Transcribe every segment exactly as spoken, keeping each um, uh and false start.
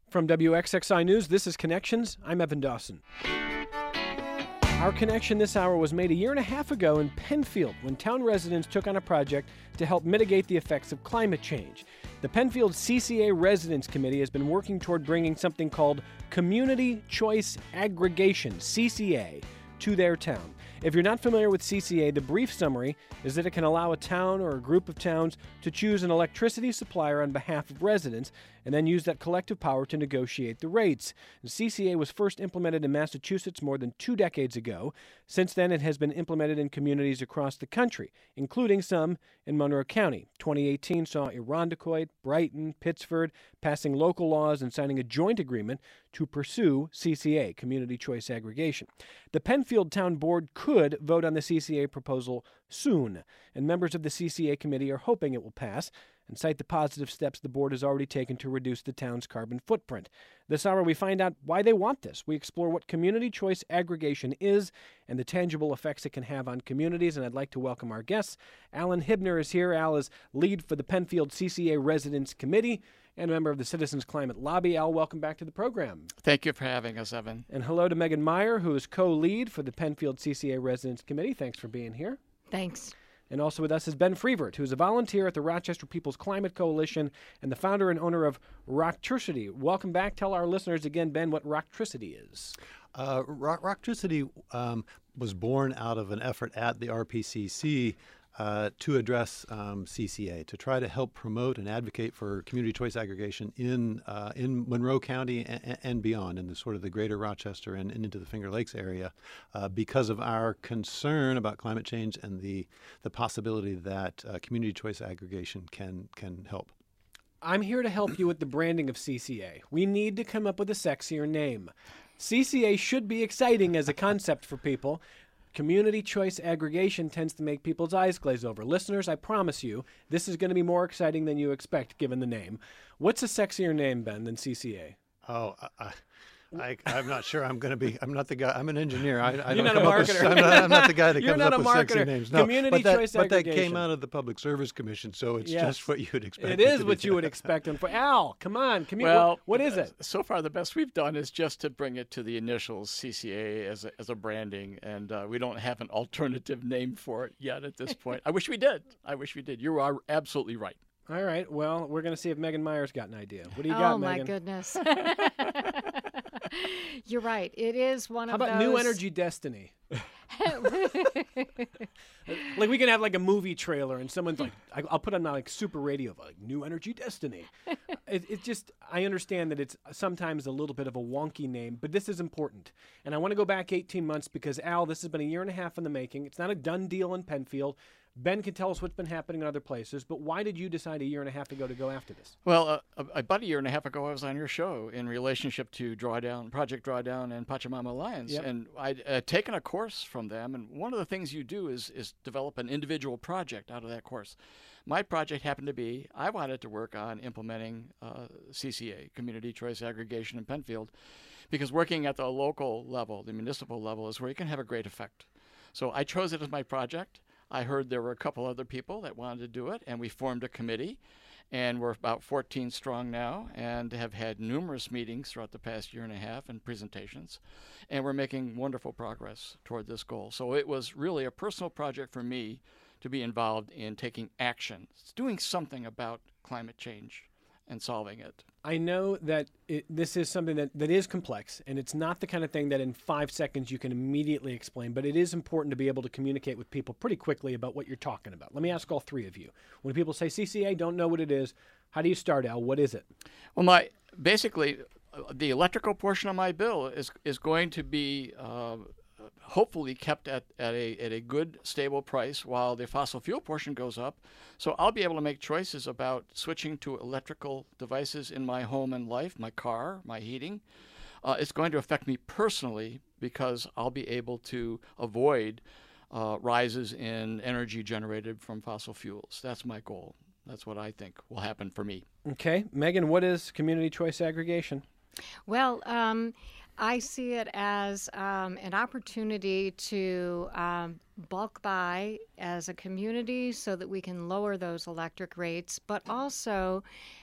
From W X X I News, this is Connections. I'm Evan Dawson. Our connection this hour was made a year and a half ago in Penfield when town residents took on a project to help mitigate the effects of climate change. The Penfield C C A Residents Committee has been working toward bringing something called Community Choice Aggregation, C C A, to their town. If you're not familiar with C C A, the brief summary is that it can allow a town or a group of towns to choose an electricity supplier on behalf of residents and then use that collective power to negotiate the rates. The C C A was first implemented in Massachusetts more than two decades ago. Since then, it has been implemented in communities across the country, including some in Monroe County. twenty eighteen saw Irondequoit, Brighton, Pittsford passing local laws and signing a joint agreement to pursue C C A, Community Choice Aggregation. The Penfield Town Board could vote on the C C A proposal soon, and members of the C C A committee are hoping it will pass and cite the positive steps the board has already taken to reduce the town's carbon footprint. This hour, we find out why they want this. We explore what community choice aggregation is and the tangible effects it can have on communities, and I'd like to welcome our guests. Alan Hibner is here. Al is lead for the Penfield C C A Residents Committee and a member of the Citizens Climate Lobby. Al, welcome back to the program. Thank you for having us, Evan. And hello to Megan Meyer, who is co-lead for the Penfield C C A Residents Committee. Thanks for being here. Thanks. And also with us is Ben Freevert, who is a volunteer at the Rochester People's Climate Coalition and the founder and owner of Rocktricity. Welcome back. Tell our listeners again, Ben, what Rocktricity is. Uh, Rock, Rocktricity um, was born out of an effort at the R P C C uh, to address um, C C A, to try to help promote and advocate for community choice aggregation in uh, in Monroe County and, and beyond, in the sort of the greater Rochester and, and into the Finger Lakes area, uh, because of our concern about climate change and the the possibility that uh, community choice aggregation can can help. I'm here to help you with the branding of C C A. We need to come up with a sexier name. C C A should be exciting as a concept for people. Community choice aggregation tends to make people's eyes glaze over. Listeners, I promise you, this is going to be more exciting than you expect, given the name. What's a sexier name, Ben, than C C A? Oh, I, I, I'm not sure I'm going to be. I'm not the guy. I'm an engineer. I, I You're don't not a come up with- marketer. I'm, not, I'm not the guy that You're comes not up a with sexy marketer. names. No, Community but that, choice but that aggregation. came out of the Public Service Commission, so it's Yes. just what you would expect. It it is to what be. you would expect. And for Al, come on. Commu- Well, what, what is it? So far, the best we've done is just to bring it to the initials C C A as a, as a branding, and uh, we don't have an alternative name for it yet at this point. I wish we did. I wish we did. You are absolutely right. All right. Well, we're going to see if Megan Meyer's got an idea. What do you oh, got, my Megan? goodness. You're right. It is one How of about those... New Energy Destiny? Like we can have like a movie trailer and someone's like, I- I'll put on like super radio, like New Energy Destiny. It, it just, I understand that it's sometimes a little bit of a wonky name, but this is important. And I want to go back eighteen months because Al, this has been a year and a half in the making. It's not a done deal in Penfield. Ben can tell us what's been happening in other places, but why did you decide a year and a half ago to go after this? Well, uh, about a year and a half ago, I was on your show in relationship to Drawdown, Project Drawdown, and Pachamama Alliance, Yep. and I'd uh, taken a course from them. And one of the things you do is is develop an individual project out of that course. My project happened to be I wanted to work on implementing uh, C C A, Community Choice Aggregation in Penfield, because working at the local level, the municipal level, is where you can have a great effect. So I chose it as my project. I heard there were a couple other people that wanted to do it, and we formed a committee, and we're about fourteen strong now and have had numerous meetings throughout the past year and a half and presentations, and we're making wonderful progress toward this goal. So it was really a personal project for me to be involved in taking action, doing something about climate change and solving it. I know that it, this is something that, that is complex, and it's not the kind of thing that in five seconds you can immediately explain, but it is important to be able to communicate with people pretty quickly about what you're talking about. Let me ask all three of you. When people say C C A, don't know what it is, how do you start, Al? What is it? Well, my basically, uh, the electrical portion of my bill is is going to be uh, hopefully kept at, at a at a good stable price while the fossil fuel portion goes up. So I'll be able to make choices about switching to electrical devices in my home and life, my car, my heating. Uh, it's going to affect me personally because I'll be able to avoid uh, rises in energy generated from fossil fuels. That's my goal. That's what I think will happen for me. Okay. Megan, what is community choice aggregation? Well, um, I see it as um, an opportunity to um, bulk buy as a community so that we can lower those electric rates, but also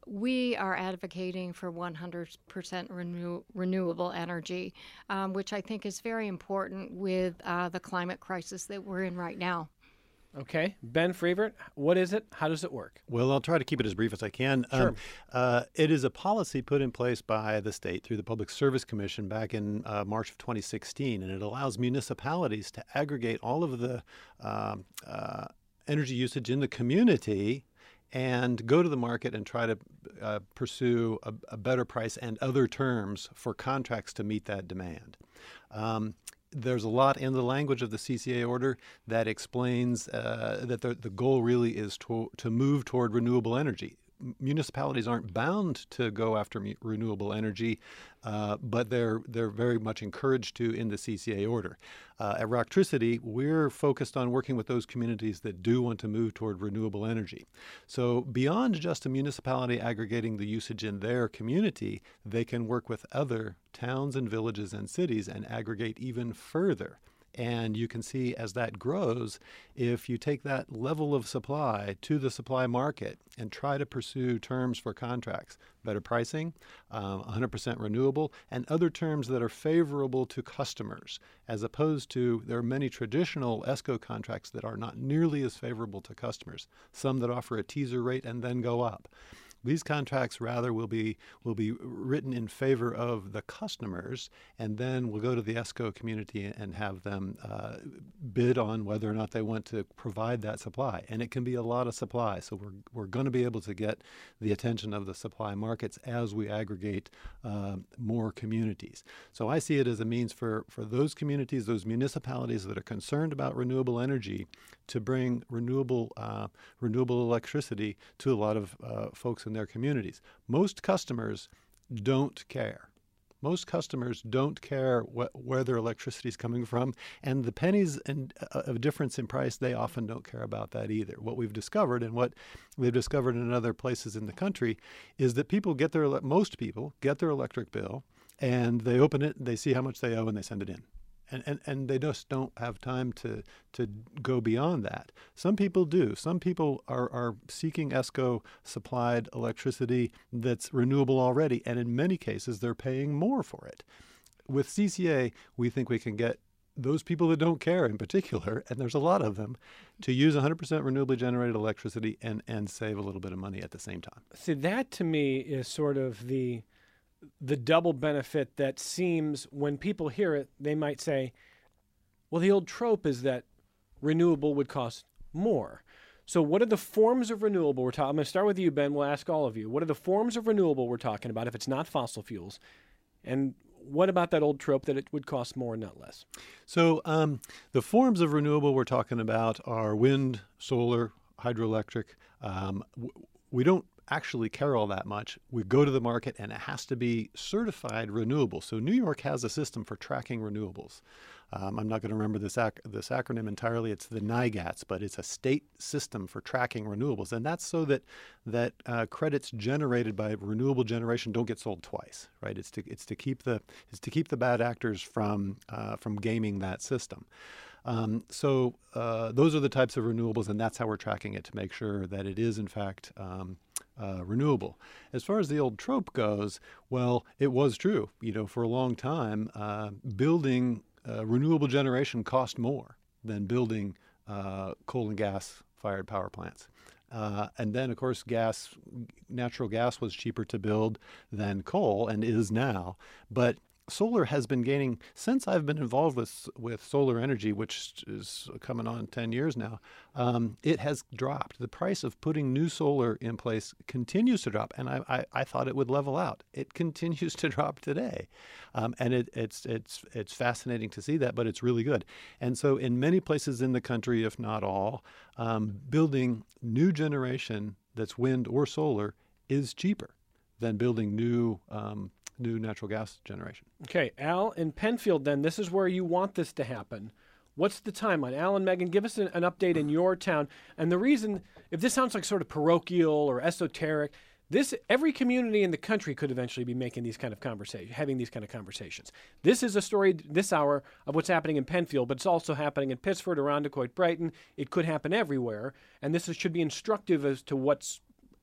we are advocating for one hundred percent renew- renewable energy, um, which I think is very important with uh, the climate crisis that we're in right now. Okay. Ben Frevert, what is it? How does it work? Well, I'll try to keep it as brief as I can. Sure. Um, uh, it is a policy put in place by the state through the Public Service Commission back in uh, March of twenty sixteen, and it allows municipalities to aggregate all of the um, uh, energy usage in the community and go to the market and try to uh, pursue a, a better price and other terms for contracts to meet that demand. Um, There's a lot in the language of the C C A order that explains uh, that the, the goal really is to, to move toward renewable energy. Municipalities aren't bound to go after mu- renewable energy, uh, but they're they're very much encouraged to in the C C A order. Uh, at Rocktricity, we're focused on working with those communities that do want to move toward renewable energy. So beyond just a municipality aggregating the usage in their community, they can work with other towns and villages and cities and aggregate even further. And you can see as that grows, if you take that level of supply to the supply market and try to pursue terms for contracts, better pricing, um, one hundred percent renewable, and other terms that are favorable to customers, as opposed to there are many traditional ESCO contracts that are not nearly as favorable to customers, some that offer a teaser rate and then go up. These contracts rather will be will be written in favor of the customers, and then we'll go to the ESCO community and have them uh, bid on whether or not they want to provide that supply. And it can be a lot of supply, so we're we're going to be able to get the attention of the supply markets as we aggregate uh, more communities. So I see it as a means for, for those communities, those municipalities that are concerned about renewable energy, to bring renewable uh, renewable electricity to a lot of uh, folks in their communities. Most customers don't care. Most customers don't care wh- where their electricity is coming from, and the pennies and, uh, of difference in price, they often don't care about that either. What we've discovered, and what we've discovered in other places in the country, is that people get their most people get their electric bill, and they open it, they see how much they owe, and they send it in. And, and and they just don't have time to to go beyond that. Some people do. Some people are, are seeking ESCO supplied electricity that's renewable already, and in many cases they're paying more for it. With C C A, we think we can get those people that don't care in particular, and there's a lot of them, to use one hundred percent renewably generated electricity and, and save a little bit of money at the same time. See, that to me is sort of the the double benefit that seems, when people hear it, they might say, well, the old trope is that renewable would cost more. So what are the forms of renewable we're talking? I'm going to start with you, Ben. We'll ask all of you. What are the forms of renewable we're talking about if it's not fossil fuels? And what about that old trope that it would cost more, not less? So um, the forms of renewable we're talking about are wind, solar, hydroelectric. Um, w- we don't actually care all that much. We go to the market and it has to be certified renewable. So New York has a system for tracking renewables. Um, I'm not going to remember this ac- this acronym entirely. It's the NIGATS, but it's a state system for tracking renewables, and that's so that that uh, credits generated by renewable generation don't get sold twice, right? It's to it's to keep the it's to keep the bad actors from uh, from gaming that system. Um, so uh, those are the types of renewables, and that's how we're tracking it to make sure that it is, in fact, um, uh, renewable. As far as the old trope goes, well, it was true. You know, for a long time, uh, building uh, renewable generation cost more than building uh, coal and gas-fired power plants. Uh, and then, of course, gas, natural gas was cheaper to build than coal, and is now. But solar has been gaining, since I've been involved with with solar energy, which is coming on ten years now, um, it has dropped. The price of putting new solar in place continues to drop, and I, I, I thought it would level out. It continues to drop today. Um, and it, it's it's it's fascinating to see that, but it's really good. And so in many places in the country, if not all, um, building new generation that's wind or solar is cheaper than building new um, new natural gas generation. Okay, Al, in Penfield, then, this is where you want this to happen. What's the timeline? Al and Megan, give us an, an update in your town. And the reason, if this sounds like sort of parochial or esoteric, this every community in the country could eventually be making these kind of conversations, having these kind of conversations. This is a story this hour of what's happening in Penfield, but it's also happening in Pittsford, Irondequoit, Brighton. It could happen everywhere, and this is, should be instructive as to what's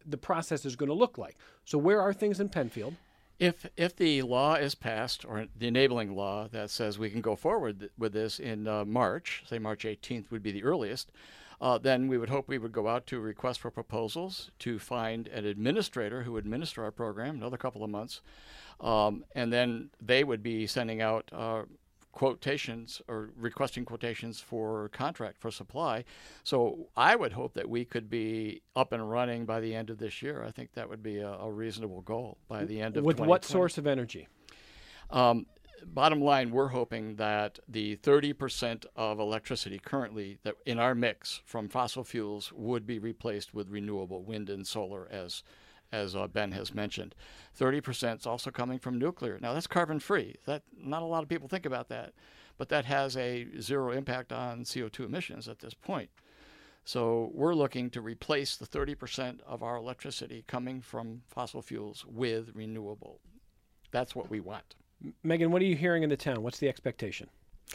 the process is going to look like. So where are things in Penfield? If if the law is passed, or the enabling law that says we can go forward th- with this in uh, March, say March eighteenth would be the earliest, uh, then we would hope we would go out to request for proposals to find an administrator who would administer our program, another couple of months, um, and then they would be sending out uh, quotations or requesting quotations for contract for supply. So I would hope that we could be up and running by the end of this year. I think that would be a, a reasonable goal by the end of With twenty twenty. what source of energy? Um, bottom line, we're hoping that the thirty percent of electricity currently that in our mix from fossil fuels would be replaced with renewable wind and solar, as as uh, Ben has mentioned. thirty percent is also coming from nuclear. Now, that's carbon-free. That not a lot of people think about that, but that has a zero impact on C O two emissions at this point. So we're looking to replace the thirty percent of our electricity coming from fossil fuels with renewable. That's what we want. Megan, what are you hearing in the town? What's the expectation?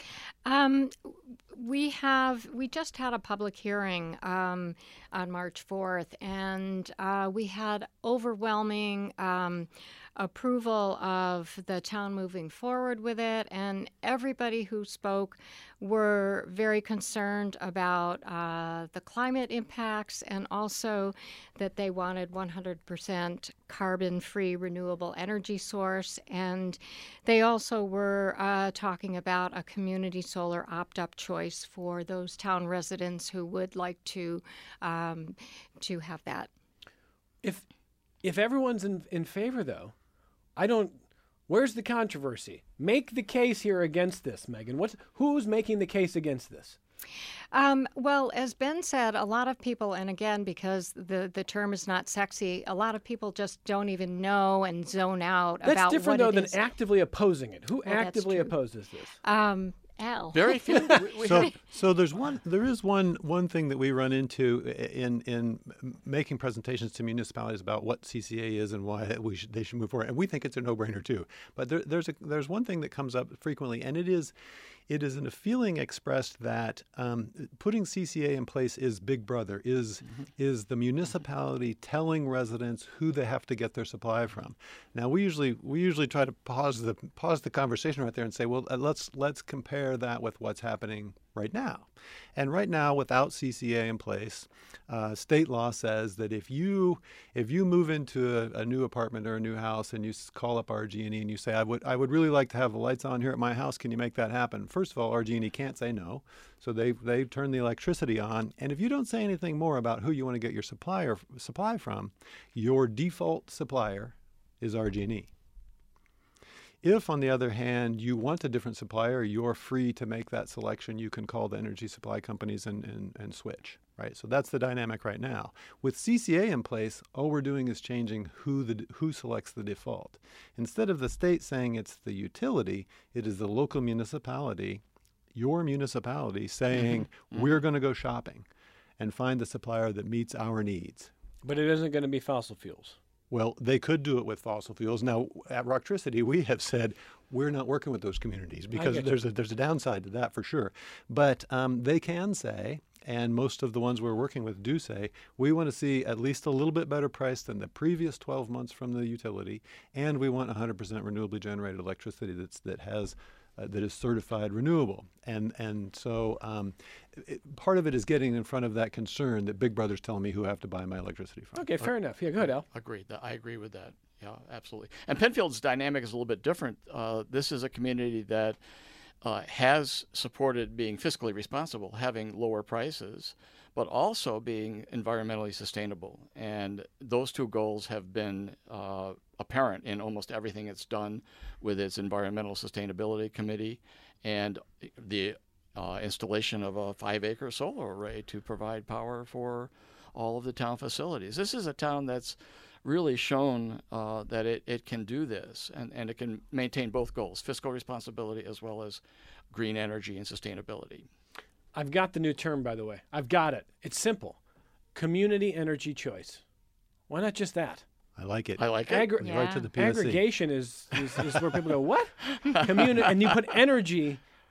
Um, we have we just had a public hearing um, on March fourth, and uh, we had overwhelming um, approval of the town moving forward with it, and everybody who spoke were very concerned about uh, the climate impacts, and also that they wanted one hundred percent carbon-free renewable energy source, and they also were uh, talking about a community solar opt-up choice for those town residents who would like to um, to have that. If if everyone's in, in favor, though, I don't. Where's the controversy? Make the case here against this, Megan. What's who's making the case against this? Um, well, as Ben said, a lot of people, and again, because the, the term is not sexy, a lot of people just don't even know and zone out That's about different, what though, it than is. actively opposing it. Who Well, that's actively true. opposes this? Um, Al. Very few. we, we So, have, so there's one. There is one one thing that we run into in in making presentations to municipalities about what C C A is and why we should, they should move forward, and we think it's a no-brainer too. But there, there's a there's one thing that comes up frequently, and it is it is a feeling expressed that um, putting C C A in place is Big Brother, is mm-hmm. is the municipality telling residents who they have to get their supply from. Now we usually we usually try to pause the pause the conversation right there and say, well, uh, let's let's compare that with what's happening right now. And right now, without C C A in place, uh, state law says that if you if you move into a, a new apartment or a new house and you s- call up R G and E and you say, I would I would really like to have the lights on here at my house, can you make that happen? First of all, R G and E can't say no, so they they turn the electricity on. And if you don't say anything more about who you want to get your supplier supply from, your default supplier is R G and E. If, on the other hand, you want a different supplier, you're free to make that selection. You can call the energy supply companies and, and, and switch, right? So that's the dynamic right now. With C C A in place, all we're doing is changing who the who selects the default. Instead of the state saying it's the utility, it is the local municipality, your municipality, saying, mm-hmm. we're going to go shopping and find the supplier that meets our needs. But it isn't going to be fossil fuels. Well, they could do it with fossil fuels. Now, at Rocktricity, we have said we're not working with those communities because there's a, there's a downside to that for sure. But um, they can say, and most of the ones we're working with do say, we want to see at least a little bit better price than the previous twelve months from the utility, and we want one hundred percent renewably generated electricity that's that has Uh, that is certified renewable. And and so um, it, part of it is getting in front of that concern that Big Brother's telling me who I have to buy my electricity from. Okay, fair enough. Yeah, go ahead, Al. Agreed. That- I agree with that. Yeah, absolutely. And Penfield's dynamic is a little bit different. Uh, this is a community that uh, has supported being fiscally responsible, having lower prices, but also being environmentally sustainable. And those two goals have been uh, apparent in almost everything it's done with its Environmental Sustainability Committee and the uh, installation of a five-acre solar array to provide power for all of the town facilities. This is a town that's really shown uh, that it, it can do this, and, and it can maintain both goals, fiscal responsibility as well as green energy and sustainability. I've got the new term, by the way. I've got it. It's simple. Community energy choice. Why not just that? I like it. I like it. Aggr- Right to the P S C. Aggregation is, is, is where people go, what? Community, and you put energy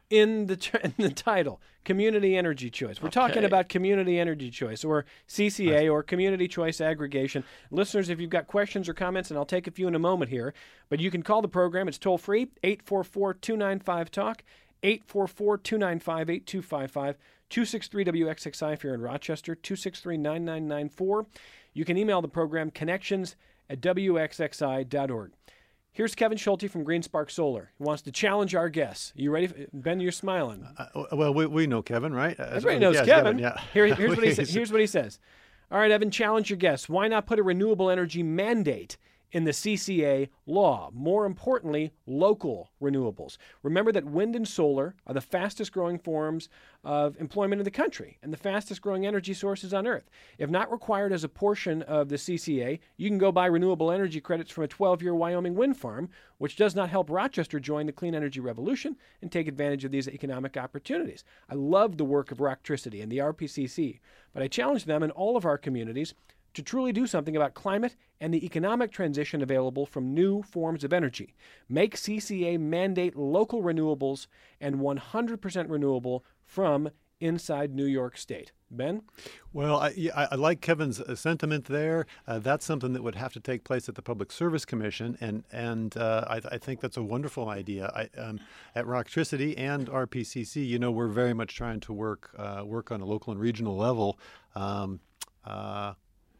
in the tr- in the title, Community Energy Choice. We're Okay. talking about Community Energy Choice, or C C A, or Community Choice Aggregation. Listeners, if you've got questions or comments, and I'll take a few in a moment here, but you can call the program. It's toll-free, eight four four, two nine five, talk, eight four four, two nine five, eight two five five, two six three W X X I if you're in Rochester, two six three, nine nine nine four. You can email the program, connections at W X X I dot org. Here's Kevin Schulte from Green Spark Solar. He wants to challenge our guests. You ready? For, Ben, you're smiling. Uh, well, we, we know Kevin, right? As Everybody well. knows Yes, Kevin. yeah. Here, here's, what he sa- here's what he says. All right, Evan, challenge your guests. Why not put a renewable energy mandate in the C C A law? More importantly, local renewables. Remember that wind and solar are the fastest growing forms of employment in the country and the fastest growing energy sources on Earth. If not required as a portion of the C C A, you can go buy renewable energy credits from a twelve-year Wyoming wind farm, which does not help Rochester join the clean energy revolution and take advantage of these economic opportunities. I love the work of Rocktricity and the R P C C, but I challenge them and all of our communities to truly do something about climate and the economic transition available from new forms of energy. Make C C A mandate local renewables and one hundred percent renewable from inside New York State. Ben? Well, I, yeah, I I like Kevin's uh, sentiment there. Uh, that's something that would have to take place at the Public Service Commission, and and uh, I, I think that's a wonderful idea. I, um, at Rocktricity and R P C C, you know, we're very much trying to work uh, work on a local and regional level. Um, uh,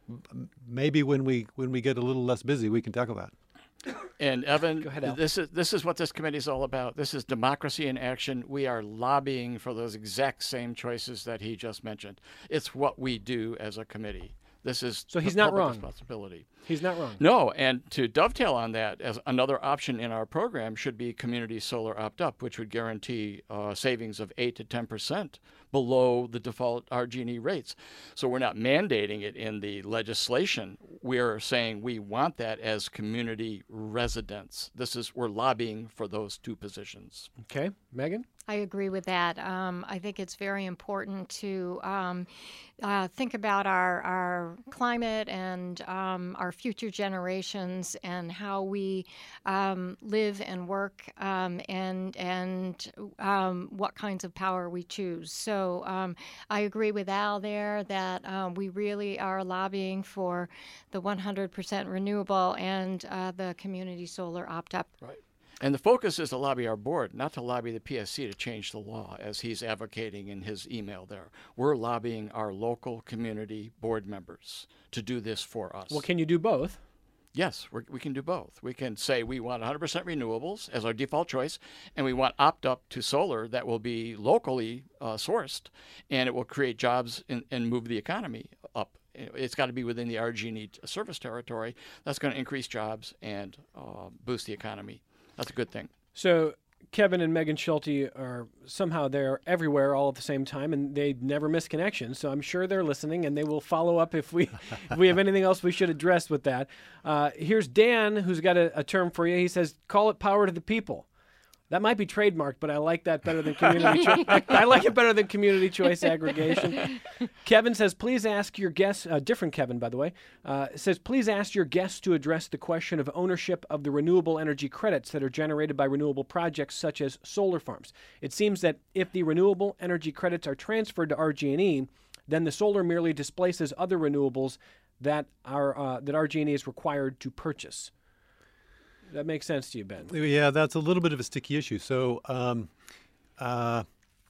maybe when we when we get a little less busy, we can tackle that. And Evan, Go ahead, Al. this is this is what this committee is all about. This is democracy in action. We are lobbying for those exact same choices that he just mentioned. It's what we do as a committee. This is So he's the not public wrong. responsibility. He's not wrong. No, and to dovetail on that, as another option in our program should be community solar opt-up, which would guarantee uh, savings of eight to ten percent below the default R G and E rates. So we're not mandating it in the legislation. We're saying we want that as community residents. This is we're lobbying for those two positions. Okay, Megan? I agree with that. Um, I think it's very important to um, uh, think about our, our climate and um, our future generations and how we um, live and work um, and and um, what kinds of power we choose. So um, I agree with Al there that um, we really are lobbying for the one hundred percent renewable and uh, the community solar opt-up. Right. And the focus is to lobby our board, not to lobby the P S C to change the law, as he's advocating in his email there. We're lobbying our local community board members to do this for us. Well, can you do both? Yes, we're, we can do both. We can say we want one hundred percent renewables as our default choice, and we want opt-up to solar that will be locally uh, sourced, and it will create jobs and, and move the economy up. It's got to be within the R G and E service territory. That's going to increase jobs and uh, boost the economy. That's a good thing. So Kevin and Megan Schulte are somehow there everywhere all at the same time, and they never miss connections. So I'm sure they're listening, and they will follow up if we if we have anything else we should address with that. Uh, here's Dan, who's got a, a term for you. He says, "Call it power to the people." That might be trademarked, but I like that better than community. Cho- I, I like it better than community choice aggregation. Kevin says, please ask your guests. Uh, different Kevin, by the way, uh, says, please ask your guests to address the question of ownership of the renewable energy credits that are generated by renewable projects such as solar farms. It seems that if the renewable energy credits are transferred to R G and E, then the solar merely displaces other renewables that are uh, that R G and E is required to purchase. That makes sense to you, Ben? Yeah, that's a little bit of a sticky issue. So, um, uh,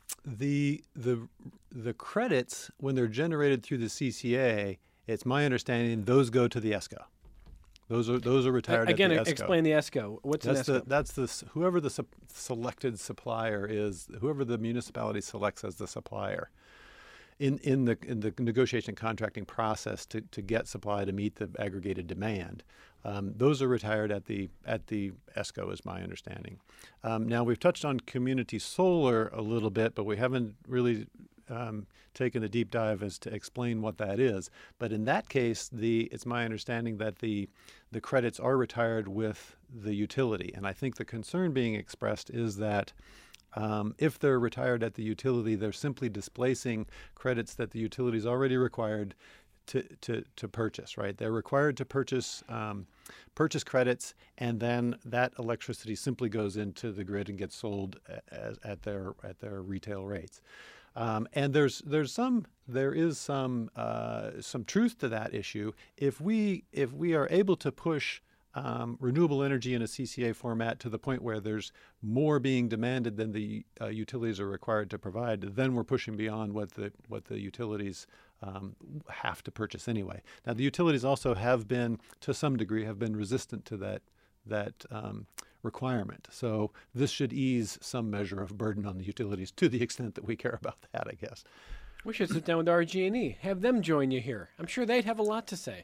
the the the credits when they're generated through the C C A, it's my understanding those go to the ESCO. Those are those are retired Again, at the ESCO. explain the ESCO. What's That's an the ESCO? that's the s- whoever the sup- selected supplier is, whoever the municipality selects as the supplier. In, in the in the negotiation and contracting process to, to get supply to meet the aggregated demand, um, those are retired at the at the ESCO, is my understanding. Um, now we've touched on community solar a little bit, but we haven't really um, taken a deep dive as to explain what that is. But in that case, the it's my understanding that the the credits are retired with the utility, and I think the concern being expressed is that. Um, if they're retired at the utility, they're simply displacing credits that the utility is already required to, to, to purchase, right? They're required to purchase um, purchase credits, and then that electricity simply goes into the grid and gets sold at, at their at their retail rates. Um, and there's there's some there is some uh, some truth to that issue. If we if we are able to push um, renewable energy in a C C A format to the point where there's more being demanded than the uh, utilities are required to provide, then we're pushing beyond what the what the utilities um, have to purchase anyway. Now the utilities also have been, to some degree, have been resistant to that that. Um, requirement. So this should ease some measure of burden on the utilities to the extent that we care about that, I guess. We should sit down with R G and E, have them join you here. I'm sure they'd have a lot to say.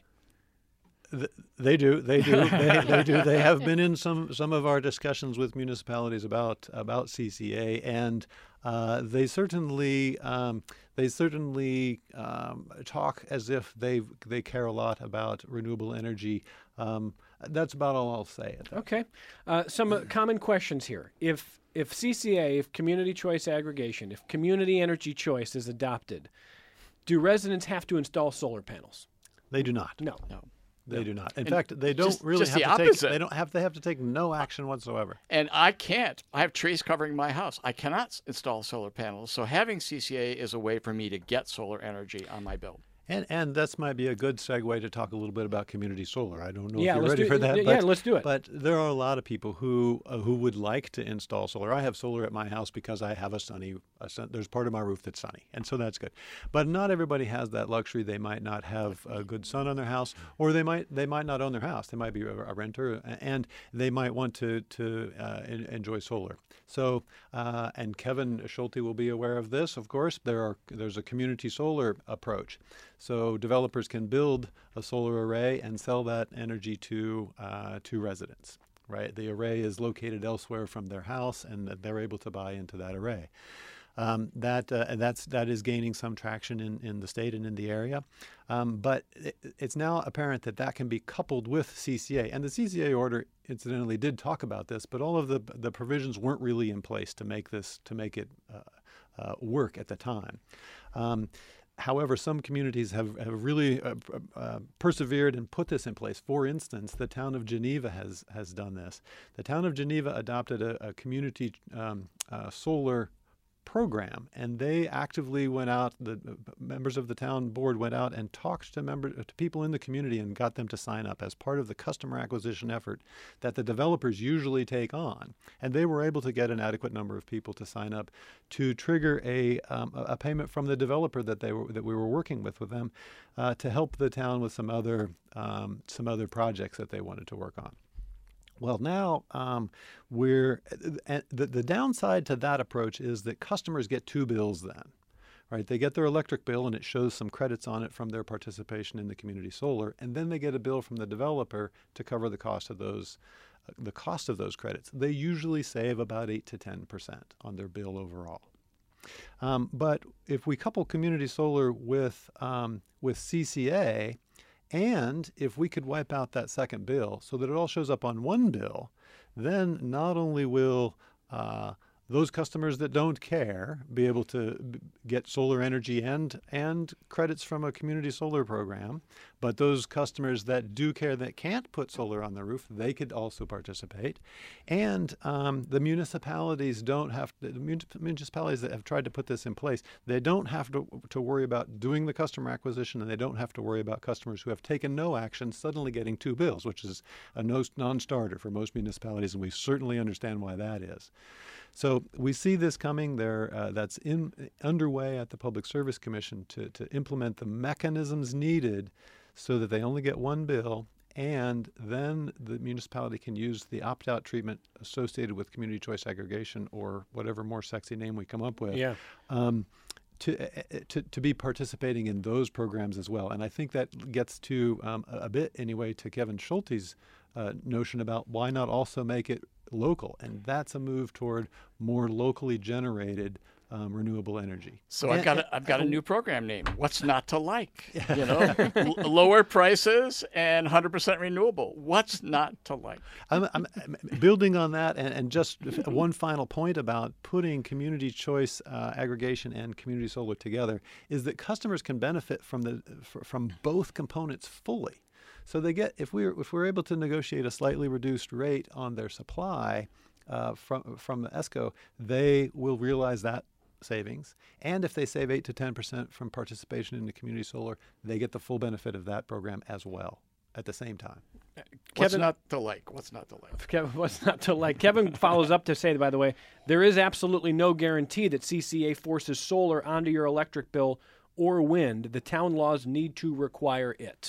Th- They do. They do. They, they do. They have been in some some of our discussions with municipalities about about C C A, and uh, they certainly um, they certainly um, talk as if they they care a lot about renewable energy. Um, that's about all I'll say. At that. Okay. Uh, some uh, common questions here. If if C C A, if community choice aggregation, if community energy choice is adopted, do residents have to install solar panels? They do not. No. No. They do not. In And fact, they don't just- really just have the to take. opposite. They don't have. They have to take no action whatsoever. And I can't. I have trees covering my house. I cannot s- install solar panels. So having C C A is a way for me to get solar energy on my bill. And and this might be a good segue to talk a little bit about community solar. I don't know Yeah, if you're let's ready do- for that. yeah, but, let's do it. But there are a lot of people who uh, who would like to install solar. I have solar at my house because I have a sunny. A sun, there's part of my roof that's sunny, and so that's good. But not everybody has that luxury. They might not have a good sun on their house, or they might they might not own their house. They might be a, a renter, and they might want to to uh, en- enjoy solar. So uh, and Kevin Schulte will be aware of this. Of course, there are there's a community solar approach. So developers can build a solar array and sell that energy to uh, to residents, right? The array is located elsewhere from their house, and they're able to buy into that array. Um, that uh, and that's that is gaining some traction in, in the state and in the area, um, but it, it's now apparent that that can be coupled with C C A. And the C C A order, incidentally, did talk about this, but all of the the provisions weren't really in place to make this to make it uh, uh, work at the time. Um, However, some communities have, have really uh, uh, persevered and put this in place. For instance, the town of Geneva has, has done this. The town of Geneva adopted a, a community um, uh, solar program, and they actively went out, the uh, members of the town board went out and talked to, member, to people in the community and got them to sign up as part of the customer acquisition effort that the developers usually take on. And they were able to get an adequate number of people to sign up to trigger a, um, a payment from the developer that they were that we were working with with them uh, to help the town with some other um, some other projects that they wanted to work on. Well, now um, we're and the, the downside to that approach is that customers get two bills then, right? They get their electric bill and it shows some credits on it from their participation in the community solar, and then they get a bill from the developer to cover the cost of those uh, the cost of those credits. They usually save about eight to ten percent on their bill overall. Um, but if we couple community solar with um, with C C A, and if we could wipe out that second bill so that it all shows up on one bill, then not only will uh, those customers that don't care be able to b- get solar energy and and credits from a community solar program, but those customers that do care that can't put solar on their roof, they could also participate. And um, the municipalities don't have to, the mun- municipalities that have tried to put this in place, they don't have to, to worry about doing the customer acquisition, and they don't have to worry about customers who have taken no action suddenly getting two bills, which is a no, non-starter for most municipalities, and we certainly understand why that is. So we see this coming there. Uh, that's in underway at the Public Service Commission to, to implement the mechanisms needed so that they only get one bill, and then the municipality can use the opt-out treatment associated with community choice aggregation, or whatever more sexy name we come up with. Yeah. Um, To, uh, to to be participating in those programs as well. And I think that gets to um, a, a bit anyway to Kevin Schulte's uh, notion about why not also make it local, and that's a move toward more locally generated um, renewable energy. So And- I've got and- a, I've got a new program name. What's not to like? You know, L- lower prices and one hundred percent renewable. What's not to like? I'm, I'm I'm building on that, and, and just one final point about putting community choice uh, aggregation and community solar together is that customers can benefit from the f- from both components fully. So they get if we're if we're able to negotiate a slightly reduced rate on their supply uh, from from the ESCO, they will realize that savings. And if they save eight to ten percent from participation in the community solar, they get the full benefit of that program as well at the same time. What's Kevin, not to like? What's not to like? Kevin, what's not to like? Kevin follows up to say, by the way, there is absolutely no guarantee that C C A forces solar onto your electric bill or wind. The town laws need to require it.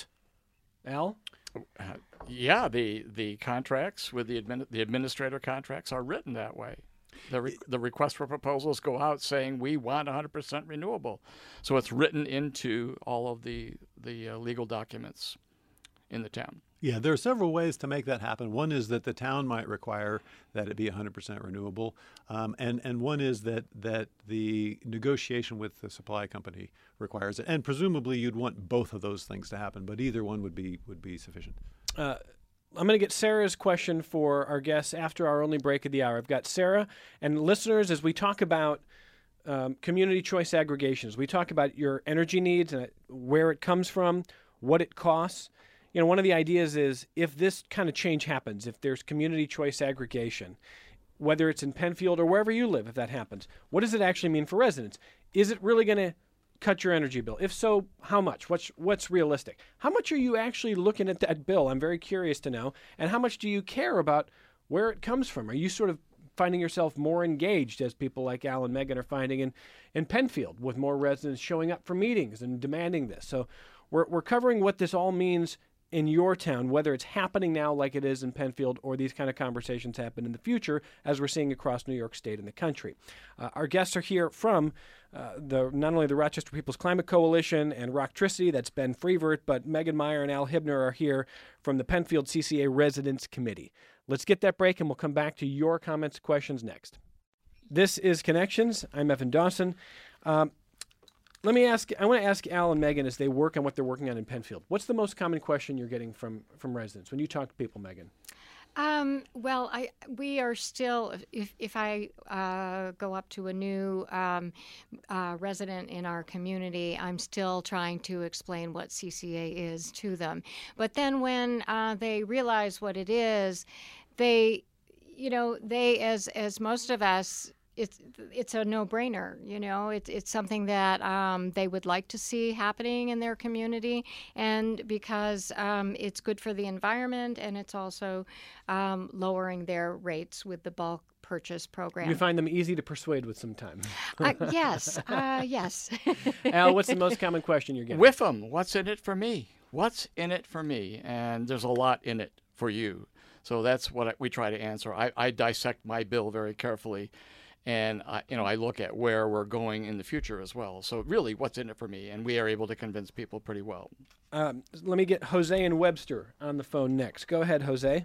Al? Uh, yeah, the the contracts with the admin, the administrator contracts are written that way. The re, the request for proposals go out saying we want one hundred percent renewable, so it's written into all of the the uh, legal documents in the town. Yeah, there are several ways to make that happen. One is that the town might require that it be one hundred percent renewable, um, and and one is that that the negotiation with the supply company requires it. And presumably, you'd want both of those things to happen, but either one would be would be sufficient. Uh, I'm going to get Sarah's question for our guests after our only break of the hour. I've got Sarah and listeners as we talk about um, community choice aggregations. We talk about your energy needs and where it comes from, what it costs. You know, one of the ideas is if this kind of change happens, if there's community choice aggregation, whether it's in Penfield or wherever you live, if that happens, what does it actually mean for residents? Is it really going to cut your energy bill? If so, how much? What's what's realistic? How much are you actually looking at that bill? I'm very curious to know. And how much do you care about where it comes from? Are you sort of finding yourself more engaged, as people like Al and Megan are finding in, in Penfield, with more residents showing up for meetings and demanding this? So we're we're covering what this all means in your town, whether it's happening now like it is in Penfield or these kind of conversations happen in the future, as we're seeing across New York State and the country. Uh, our guests are here from uh, the not only the Rochester People's Climate Coalition and Rocktricity, that's Ben Freevert, but Megan Meyer and Al Hibner are here from the Penfield C C A Residents Committee. Let's get that break, and we'll come back to your comments and questions next. This is Connections. I'm Evan Dawson. Um, Let me ask, I want to ask Al and Megan as they work on what they're working on in Penfield. What's the most common question you're getting from, from residents when you talk to people, Megan? Um, well, I we are still, if, if I uh, go up to a new um, uh, resident in our community, I'm still trying to explain what C C A is to them. But then when uh, they realize what it is, they, you know, they, as as most of us, It's it's a no-brainer, you know. It's it's something that um, they would like to see happening in their community, and because um, it's good for the environment, and it's also um, lowering their rates with the bulk purchase program. You find them easy to persuade with some time. uh, yes, uh, yes. Al, what's the most common question you're getting? With them, what's in it for me? What's in it for me? And there's a lot in it for you. So that's what I, we try to answer. I, I dissect my bill very carefully. And I, you know, I look at where we're going in the future as well. So really, what's in it for me? And we are able to convince people pretty well. Um, let me get Jose and Webster on the phone next. Go ahead, Jose.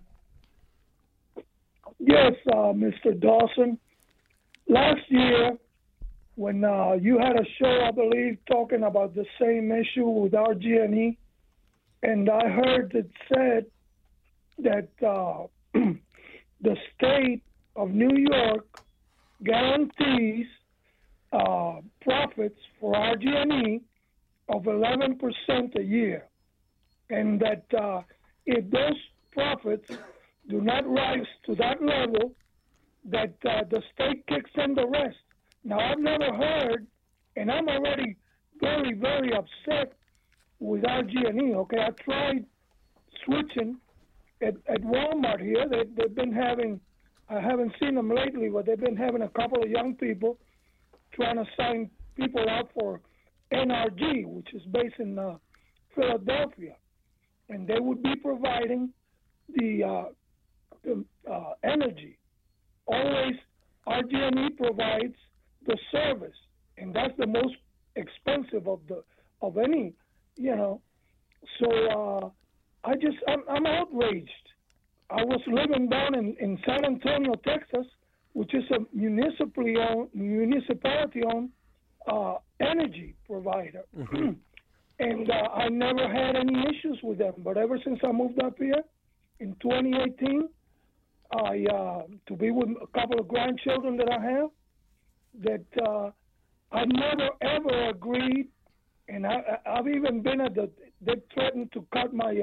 Yes, uh, Mister Dawson. Last year, when uh, you had a show, I believe, talking about the same issue with R G and E, and I heard it said that uh, the state of New York guarantees uh, profits for R G and E of eleven percent a year, and that uh, if those profits do not rise to that level, that uh, the state kicks in the rest. Now, I've never heard, and I'm already very, very upset with R G and E, okay? I tried switching at, at Walmart here. They, they've been having, I haven't seen them lately, but they've been having a couple of young people trying to sign people up for N R G, which is based in uh, Philadelphia. And they would be providing the, uh, the uh, energy. Always R G and E provides the service, and that's the most expensive of the of any, you know. So uh, I just I'm, I'm outraged. I was living down in, in San Antonio, Texas, which is a municipally owned, municipality-owned uh, energy provider, mm-hmm. and uh, I never had any issues with them. But ever since I moved up here in twenty eighteen, I uh, to be with a couple of grandchildren that I have, that uh, I've never ever agreed, and I, I've even been at the. They threatened to cut my uh,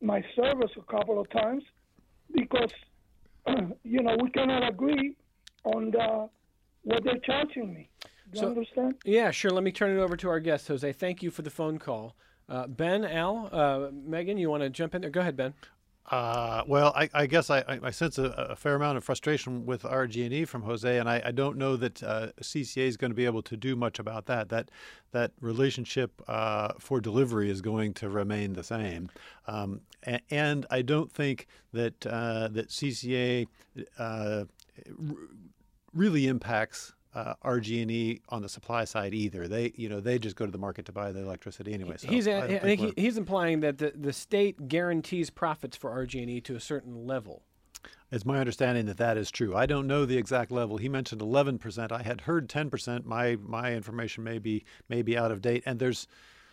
my service a couple of times because, you know, we cannot agree on the, what they're charging me. Do you So- understand? Yeah, sure. Let me turn it over to our guest, Jose. Thank you for the phone call. Uh, Ben, Al, uh, Megan, you want to jump in there? Go ahead, Ben. Uh, well, I, I guess I, I I sense a, a fair amount of frustration with R G and E from Jose, and I, I don't know that uh, C C A is going to be able to do much about that. That that relationship uh, for delivery is going to remain the same, um, and, and I don't think that uh, that C C A uh, r- really impacts Uh, R G and E on the supply side either. They, you know, they just go to the market to buy the electricity anyway. So he's, I a, don't I think think we're- he, he's implying that the, the state guarantees profits for R G and E to a certain level. It's my understanding that that is true. I don't know the exact level. He mentioned eleven percent. I had heard ten percent. My my information may be may be out of date. And there's,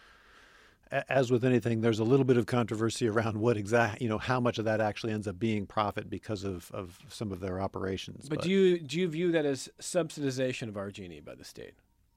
a- as with anything, there's a little bit of controversy around what exact, you know, how much of that actually ends up being profit because of, of some of their operations. But, do you do you view that as subsidization of R G and E by the state?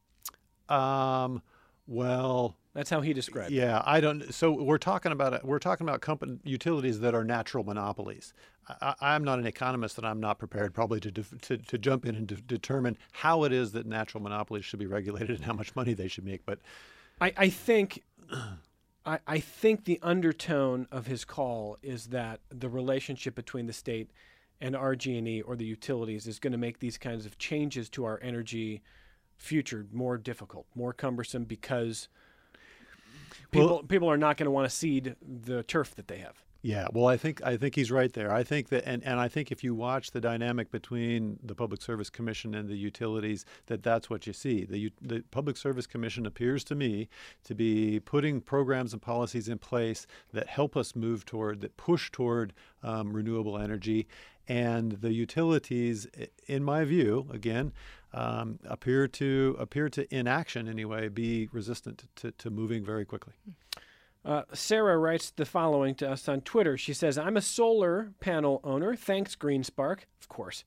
Um, well, That's how he described it. yeah, I don't. So we're talking about we're talking about company utilities that are natural monopolies. I, I'm not an economist, and I'm not prepared probably to def, to, to jump in and de- determine how it is that natural monopolies should be regulated and how much money they should make. But I, I think I, I think the undertone of his call is that the relationship between the state and R G and E or the utilities is going to make these kinds of changes to our energy future more difficult, more cumbersome, because people Well- people are not going to want to cede the turf that they have. yeah, well, I think I think he's right there. I think that, and, and I think if you watch the dynamic between the Public Service Commission and the utilities, that that's what you see. The u- the Public Service Commission appears to me to be putting programs and policies in place that help us move toward, that push toward um, renewable energy, and the utilities, i- in my view, again, um, appear to appear to, in action anyway, be resistant to, to moving very quickly. Uh, Sarah writes the following to us on Twitter. She says, I'm a solar panel owner. Thanks, GreenSpark. Of course.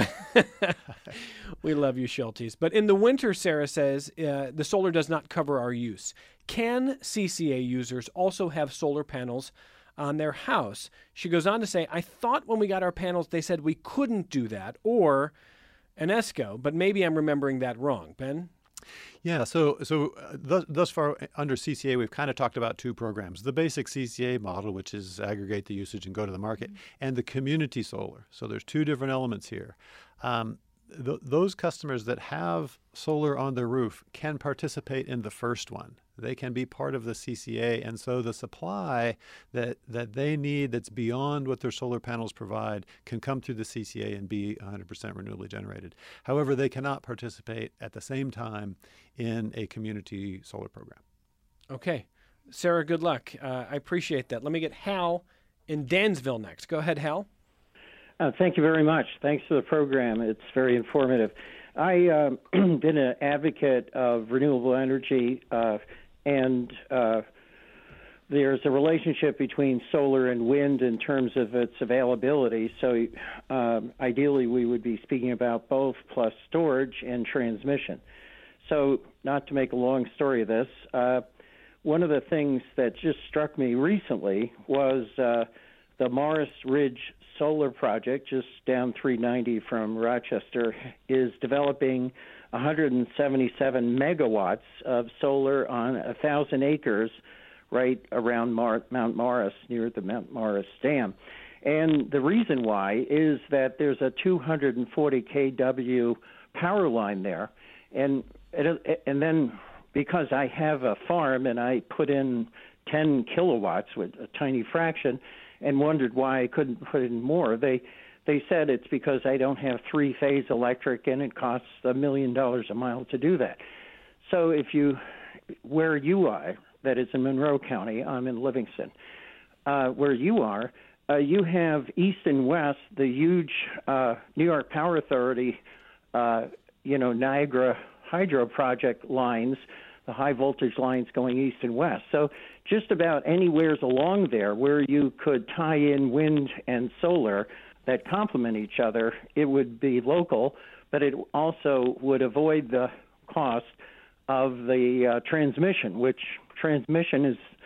We love you, Schultes. But in the winter, Sarah says, uh, the solar does not cover our use. Can C C A users also have solar panels on their house? She goes on to say, I thought when we got our panels, they said we couldn't do that, or an ESCO, but maybe I'm remembering that wrong. Ben? Yeah, so so uh, thus, thus far under C C A, we've kind of talked about two programs: the basic C C A model, which is aggregate the usage and go to the market, mm-hmm. and the community solar. So there's two different elements here. Um, th- those customers that have solar on their roof can participate in the first one. They can be part of the C C A, and so the supply that that they need that's beyond what their solar panels provide can come through the C C A and be one hundred percent renewably generated. However, they cannot participate at the same time in a community solar program. Okay. Sarah, good luck. Uh, I appreciate that. Let me get Hal in Dansville next. Go ahead, Hal. Uh, thank you very much. Thanks for the program. It's very informative. I've uh, been an advocate of renewable energy, uh, and uh, there's a relationship between solar and wind in terms of its availability. So um, ideally, we would be speaking about both, plus storage and transmission. So not to make a long story of this, uh, one of the things that just struck me recently was uh, the Morris Ridge Solar Project, just down three ninety from Rochester, is developing one hundred seventy-seven megawatts of solar on one thousand acres right around Mar- Mount Morris, near the Mount Morris Dam. And the reason why is that there's a two hundred forty kilowatt power line there. And and then because I have a farm and I put in ten kilowatts with a tiny fraction and wondered why I couldn't put in more, they they said it's because I don't have three-phase electric and it costs a million dollars a mile to do that. So if you, where you are, that is in Monroe County, I'm in Livingston, uh, where you are, uh, you have east and west, the huge uh, New York Power Authority, uh, you know, Niagara Hydro Project lines, the high voltage lines going east and west. So just about anywheres along there where you could tie in wind and solar that complement each other, it would be local, but it also would avoid the cost of the uh, transmission, which transmission is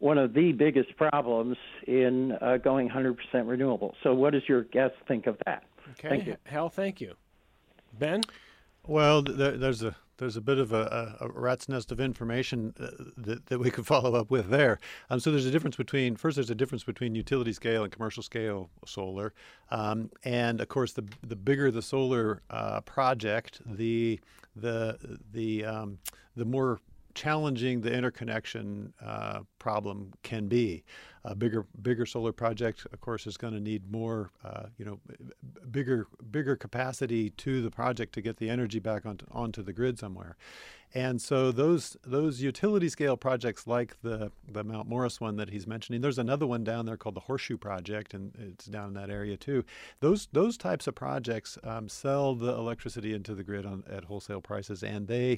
one of the biggest problems in uh, going one hundred percent renewable. So what does your guest think of that? Okay, Thank you. Hal, thank you. Ben? Well, there, there's a there's a bit of a, a, a rat's nest of information uh, that, that we could follow up with there. Um, so there's a difference between first there's a difference between utility scale and commercial scale solar, um, and of course the the bigger the solar uh, project, the the the um, the more challenging the interconnection uh, problem can be. A bigger, bigger solar project, of course, is going to need more, uh, you know, bigger, bigger capacity to the project to get the energy back onto, onto the grid somewhere. And so those those utility scale projects, like the the Mount Morris one that he's mentioning, there's another one down there called the Horseshoe Project, and it's down in that area too. Those those types of projects um, sell the electricity into the grid on at wholesale prices, and they.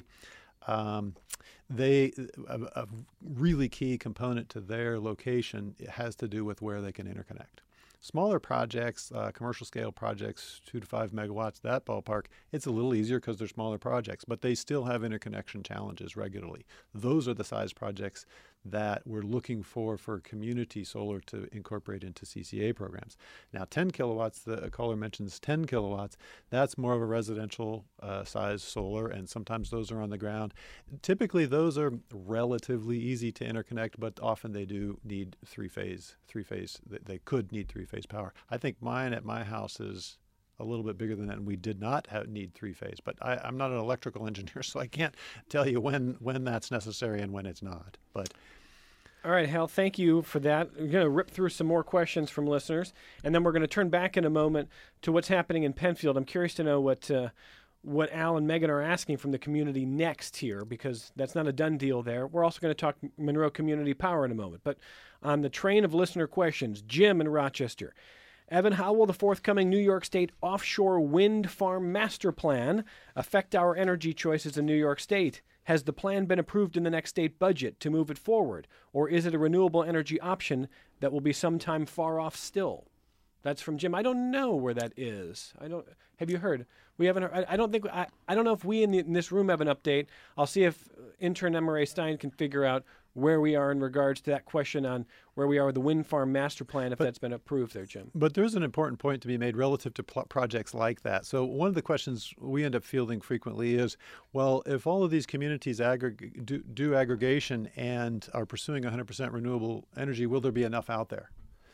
Um, they a, a really key component to their location has to do with where they can interconnect. Smaller projects, uh, commercial scale projects, two to five megawatts, that ballpark, it's a little easier because they're smaller projects, but they still have interconnection challenges regularly. Those are the size projects that we're looking for for community solar to incorporate into C C A programs. Now, ten kilowatts, the caller mentions ten kilowatts, that's more of a residential uh, size solar, and sometimes those are on the ground. Typically, those are relatively easy to interconnect, but often they do need three-phase, three-phase, they could need three-phase power. I think mine at my house is a little bit bigger than that, and we did not have, need three-phase. But I, I'm not an electrical engineer, so I can't tell you when, when that's necessary and when it's not. But all right, Hal, thank you for that. We're going to rip through some more questions from listeners, and then we're going to turn back in a moment to what's happening in Penfield. I'm curious to know what uh, what Al and Megan are asking from the community next here, because that's not a done deal there. We're also going to talk Monroe Community Power in a moment. But on the train of listener questions, Jim in Rochester. Evan, how will the forthcoming New York State offshore wind farm master plan affect our energy choices in New York State? Has the plan been approved in the next state budget to move it forward, or is it a renewable energy option that will be sometime far off still? That's from Jim. I don't know where that is. I don't. Have you heard? We haven't. Heard, I, I don't think. I, I don't know if we in, the, in this room have an update. I'll see if intern M R A Stein can figure out where we are in regards to that question on where we are with the wind farm master plan, if but, that's been approved there, Jim. But there's an important point to be made relative to pl- projects like that. So one of the questions we end up fielding frequently is, well, if all of these communities aggreg- do, do aggregation and are pursuing one hundred percent renewable energy, will there be enough out there?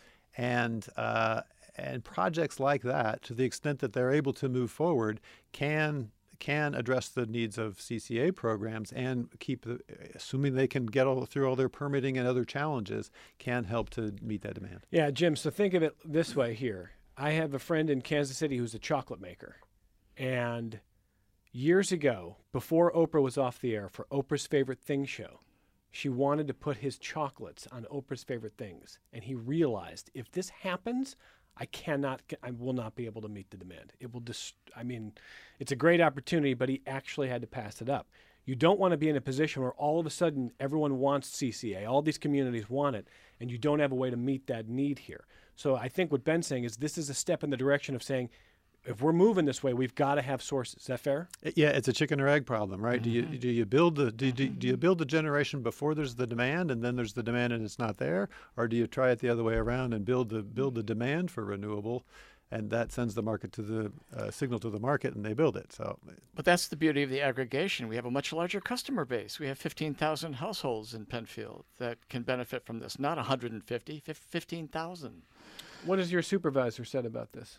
And uh, and projects like that, to the extent that they're able to move forward, can can address the needs of C C A programs and keep, the, assuming they can get all through all their permitting and other challenges, can help to meet that demand. Yeah, Jim, so think of it this way here. I have a friend in Kansas City who's a chocolate maker. And years ago, before Oprah was off the air for Oprah's Favorite Things show, she wanted to put his chocolates on Oprah's Favorite Things. And he realized, if this happens, I cannot, I will not be able to meet the demand. It will just, I mean, it's a great opportunity, but he actually had to pass it up. You don't want to be in a position where all of a sudden everyone wants C C A, all these communities want it, and you don't have a way to meet that need here. So I think what Ben's saying is this is a step in the direction of saying, if we're moving this way, we've got to have sources. Is that fair? Yeah, it's a chicken or egg problem, right? Mm-hmm. Do you do you build the do, do, do you build the generation before there's the demand, and then there's the demand and it's not there, or do you try it the other way around and build the build the demand for renewable, and that sends the market to the uh, signal to the market, and they build it. So, but that's the beauty of the aggregation. We have a much larger customer base. We have fifteen thousand households in Penfield that can benefit from this. Not one hundred fifty, fifteen thousand. What has your supervisor said about this?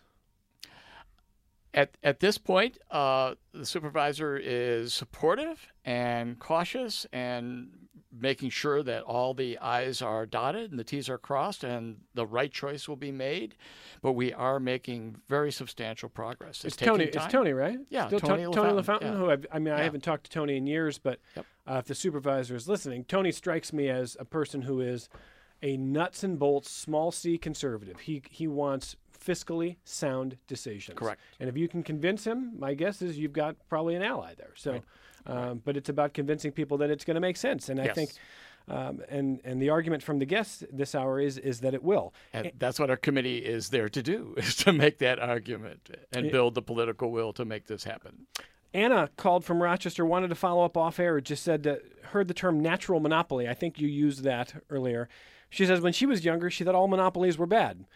At at this point, uh, the supervisor is supportive and cautious and making sure that all the I's are dotted and the T's are crossed and the right choice will be made. But we are making very substantial progress. It's, it's Tony. Time. It's Tony, right? Yeah, Still Tony, to- LaFountain. Tony LaFountain. Yeah. Who I've, I mean, yeah. I haven't talked to Tony in years, but yep. uh, if the supervisor is listening, Tony strikes me as a person who is a nuts and bolts, small C conservative. He he wants fiscally sound decisions. Correct. And if you can convince him, my guess is you've got probably an ally there. So, right. Um, right. But it's about convincing people that it's going to make sense. And yes. I think, um, and and the argument from the guests this hour is is that it will. And that's what our committee is there to do, is to make that argument and it, build the political will to make this happen. Anna called from Rochester, wanted to follow up off air, just said, uh, heard the term natural monopoly. I think you used that earlier. She says when she was younger, she thought all monopolies were bad.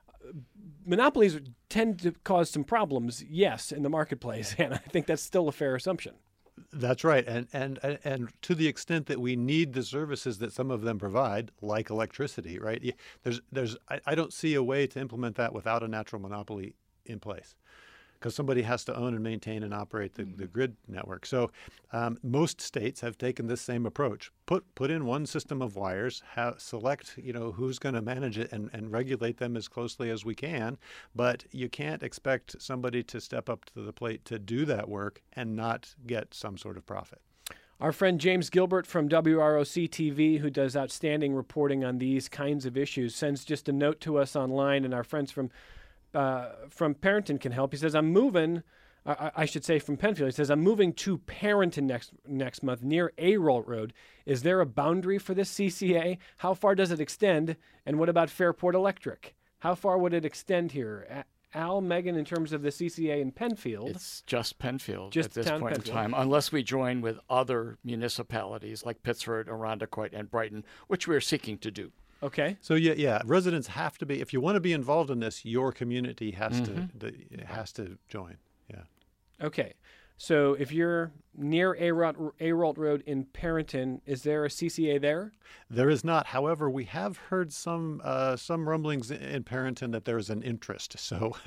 Monopolies tend to cause some problems, yes, in the marketplace, and I think that's still a fair assumption. That's right, and and and to the extent that we need the services that some of them provide, like electricity, right? There's there's I, I don't see a way to implement that without a natural monopoly in place, because somebody has to own and maintain and operate the, the grid network. So um, most states have taken this same approach. Put put in one system of wires, have, select you know who's going to manage it and, and regulate them as closely as we can. But you can't expect somebody to step up to the plate to do that work and not get some sort of profit. Our friend James Gilbert from W R O C T V, who does outstanding reporting on these kinds of issues, sends just a note to us online, and our friends from Uh, from Parenton can help. He says, I'm moving, uh, I should say from Penfield, he says, I'm moving to Parenton next next month near A-Roll Road. Is there a boundary for this C C A? How far does it extend? And what about Fairport Electric? How far would it extend here? A- Al, Megan, in terms of the C C A in Penfield? It's just Penfield just at this town point Penfield. in time, unless we join with other municipalities like Pittsford, Arundecoit, and Brighton, which we're seeking to do. Okay. So yeah, yeah, residents have to be. If you want to be involved in this, your community has Mm-hmm. to the, has to join. Yeah. Okay. So if you're near A-Rolt Road in Parenton, is there a C C A there? There is not. However, we have heard some uh, some rumblings in Parenton that there is an interest. So,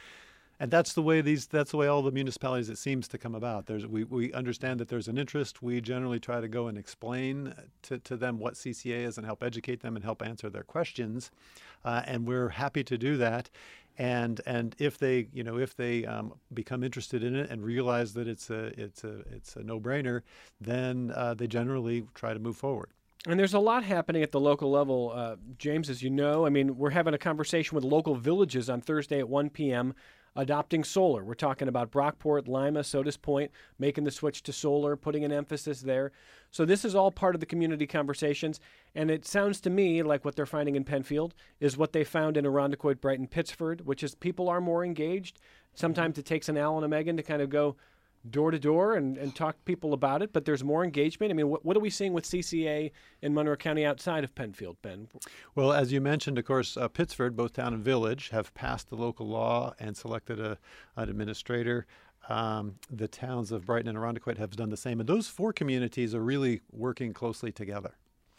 and that's the way these. That's the way all the municipalities it seems to come about. There's we, we understand that there's an interest. We generally try to go and explain to, to them what C C A is and help educate them and help answer their questions, uh, and we're happy to do that. And and if they you know if they um, become interested in it and realize that it's a it's a it's a no-brainer, then uh, they generally try to move forward. And there's a lot happening at the local level, uh, James, as you know. I mean, we're having a conversation with local villages on Thursday at one p.m. adopting solar. We're talking about Brockport, Lima, Sodas Point, making the switch to solar, putting an emphasis there. So this is all part of the community conversations. And it sounds to me like what they're finding in Penfield is what they found in Arundecoit, Brighton, Pittsford, which is people are more engaged. Sometimes it takes an Al and a Megan to kind of go door to door and, and talk to people about it, but there's more engagement. I mean, what, what are we seeing with C C A in Monroe County outside of Penfield, Ben? Well, as you mentioned, of course, uh, Pittsford, both town and village, have passed the local law and selected a, an administrator. Um, the towns of Brighton and Arundecoit have done the same. And those four communities are really working closely together.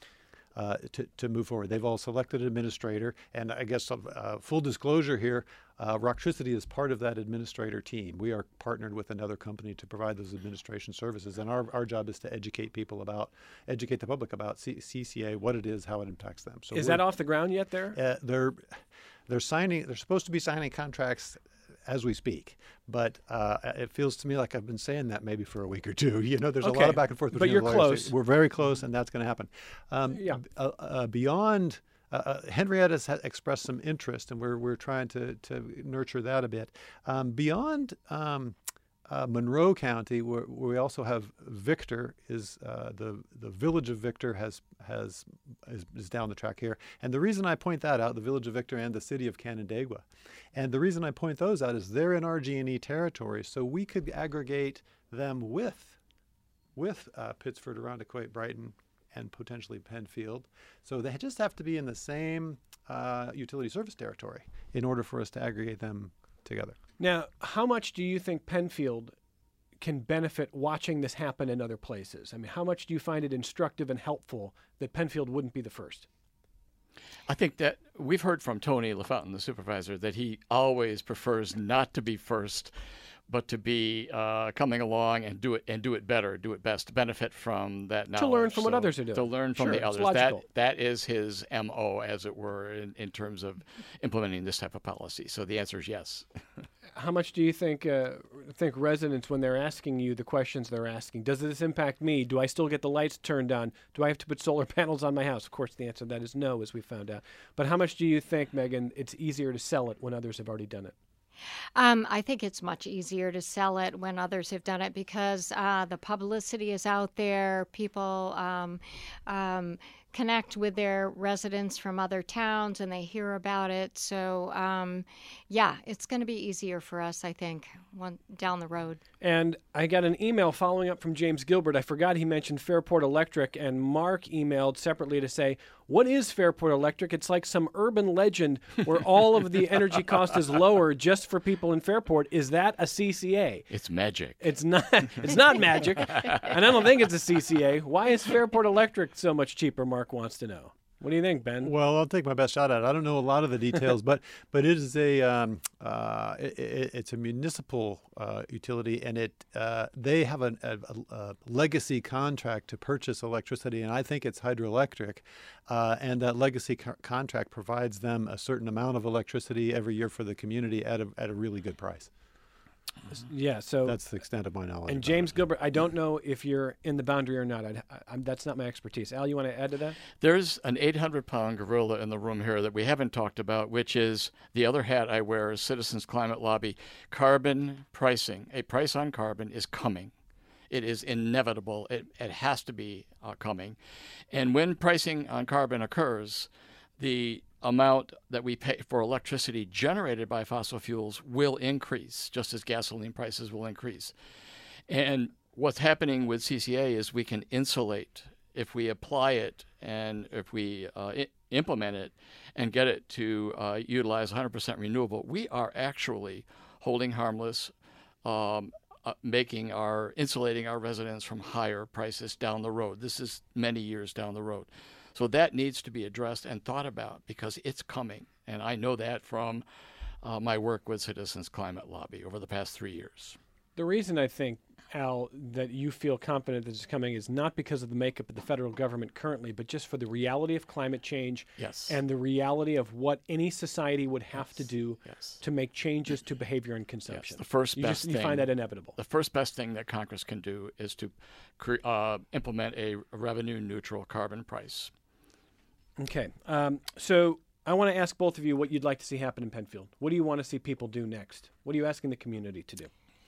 Uh, to, to move forward. They've all selected an administrator, and I guess uh, full disclosure here, uh, Rocktricity is part of that administrator team. We are partnered with another company to provide those administration services, and our, our job is to educate people about, educate the public about C- CCA, what it is, how it impacts them. So is that off the ground yet there? Uh, they're, they're signing, they're supposed to be signing contracts as we speak, but uh, it feels to me like I've been saying that maybe for a week or two. You know, there's Okay. a lot of back and forth But between you're the lawyers. close. We're very close, and that's going to happen. Um, Yeah. uh, uh, beyond, uh, uh, Henrietta's ha- expressed some interest, and we're we're trying to to nurture that a bit. Um, beyond um, uh, Monroe County, where, where we also have Victor, is uh, the the village of Victor has has is, is down the track here. And the reason I point that out, the village of Victor and the city of Canandaigua, and the reason I point those out is they're in our G and E territory, so we could aggregate them with with uh, Pittsford, Arundecoit, Brighton, and potentially Penfield. So they just have to be in the same uh, utility service territory in order for us to aggregate them together. Now, how much do you think Penfield can benefit watching this happen in other places? I mean, how much do you find it instructive and helpful that Penfield wouldn't be the first? I think that we've heard from Tony LaFountain, the supervisor, that he always prefers not to be first, but to be uh, coming along and do it and do it better, do it best, to benefit from that knowledge. To learn from what So, others are doing. To learn from Sure, the it's others. logical. That that is his M O, as it were, in, in terms of implementing this type of policy. So the answer is yes. How much do you think uh, think residents, when they're asking you the questions they're asking, does this impact me? Do I still get the lights turned on? Do I have to put solar panels on my house? Of course, the answer to that is no, as we found out. But how much do you think, Megan, it's easier to sell it when others have already done it? Um, I think it's much easier to sell it when others have done it because uh, the publicity is out there. People um, um, connect with their residents from other towns and they hear about it. So, um, yeah, it's going to be easier for us, I think, one, down the road. And I got an email following up from James Gilbert. I forgot he mentioned Fairport Electric, and Mark emailed separately to say, what is Fairport Electric? It's like some urban legend where all of the energy cost is lower just for people in Fairport. Is that a C C A? It's magic. It's not. It's not magic, and I don't think it's a C C A. Why is Fairport Electric so much cheaper? Mark wants to know. What do you think, Ben? Well, I'll take my best shot at it. I don't know a lot of the details, but but it is a um, uh, it, it, it's a municipal uh, utility, and it uh, they have a, a, a legacy contract to purchase electricity, and I think it's hydroelectric, uh, and that legacy co- contract provides them a certain amount of electricity every year for the community at a at a really good price. Yeah, so that's the extent of my knowledge. And James it. Gilbert, I don't know if you're in the boundary or not. I, I, that's not my expertise. Al, you want to add to that? There's an eight hundred pound gorilla in the room here that we haven't talked about, which is the other hat I wear as Citizens Climate Lobby. Carbon pricing. A price on carbon is coming. It is inevitable. It, it has to be uh, coming. And when pricing on carbon occurs, the amount that we pay for electricity generated by fossil fuels will increase, just as gasoline prices will increase. And what's happening with C C A is we can insulate if we apply it and if we uh, I- implement it and get it to uh, utilize one hundred percent renewable. We are actually holding harmless, um, uh, making our insulating our residents from higher prices down the road. This is many years down the road. So that needs to be addressed and thought about because it's coming. And I know that from uh, my work with Citizens Climate Lobby over the past three years. The reason I think, Al, that you feel confident that it's coming is not because of the makeup of the federal government currently, but just for the reality of climate change yes. and the reality of what any society would have yes. to do yes. to make changes to behavior and consumption. Yes. The first you best just, you thing, find that inevitable. The first best thing that Congress can do is to cre- uh, implement a revenue-neutral carbon price. Okay. Um, so I want to ask both of you what you'd like to see happen in Penfield. What do you want to see people do next? What are you asking the community to do?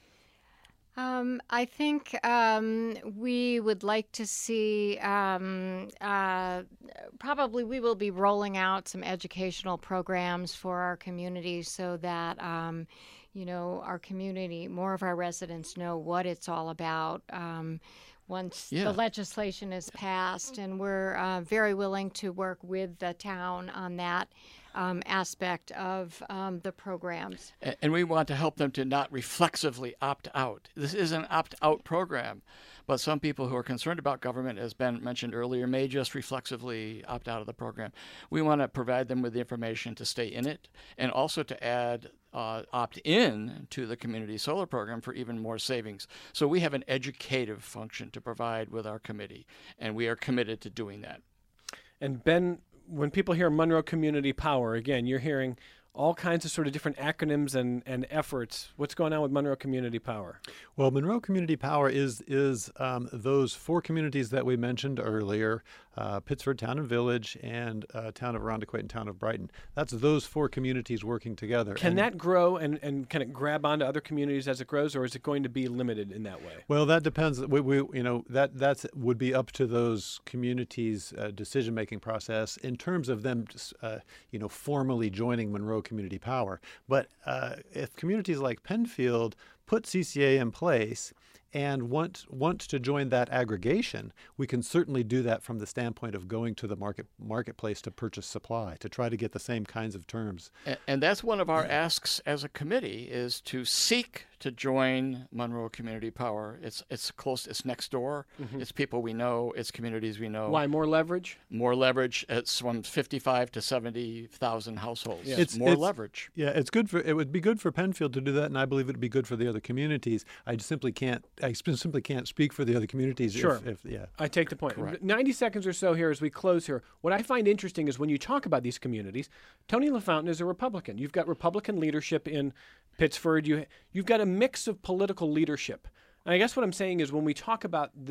Um, I think um, we would like to see, um, uh, probably we will be rolling out some educational programs for our community so that, um, you know, our community, more of our residents know what it's all about. Um, once yeah. the legislation is passed, and we're uh, very willing to work with the town on that um, aspect of um, the programs. And, and we want to help them to not reflexively opt out. This is an opt-out program, but some people who are concerned about government, as Ben mentioned earlier, may just reflexively opt out of the program. We want to provide them with the information to stay in it and also to add Uh, opt in to the community solar program for even more savings. So we have an educative function to provide with our committee, and we are committed to doing that. And Ben, when people hear Monroe Community Power, again, you're hearing all kinds of sort of different acronyms and, and efforts. What's going on with Monroe Community Power? Well, Monroe Community Power is is um, those four communities that we mentioned earlier, uh, Pittsford Town and Village and uh, Town of Irondequoit and Town of Brighton. That's those four communities working together. Can and that grow and, and can it grab onto other communities as it grows, or is it going to be limited in that way? Well, that depends. We, we you know, that that's would be up to those communities' uh, decision-making process in terms of them, uh, you know, formally joining Monroe Community Power. But uh, if communities like Penfield put C C A in place and want want to join that aggregation, we can certainly do that from the standpoint of going to the market marketplace to purchase supply, to try to get the same kinds of terms. And, and that's one of our asks as a committee, is to seek to join Monroe Community Power. It's it's close. It's next door. Mm-hmm. It's people we know. It's communities we know. Why more leverage? More leverage. It's from fifty-five to seventy thousand households. Yeah. It's more it's, leverage. Yeah, it's good for. It would be good for Penfield to do that, and I believe it would be good for the other communities. I just simply can't. I simply can't speak for the other communities. Sure. If, if, yeah. I take the point. Correct. ninety seconds or so here as we close here. What I find interesting is when you talk about these communities, Tony LaFountain is a Republican. You've got Republican leadership in Pittsford. You, you've got a mix of political leadership. And I guess what I'm saying is when we talk about this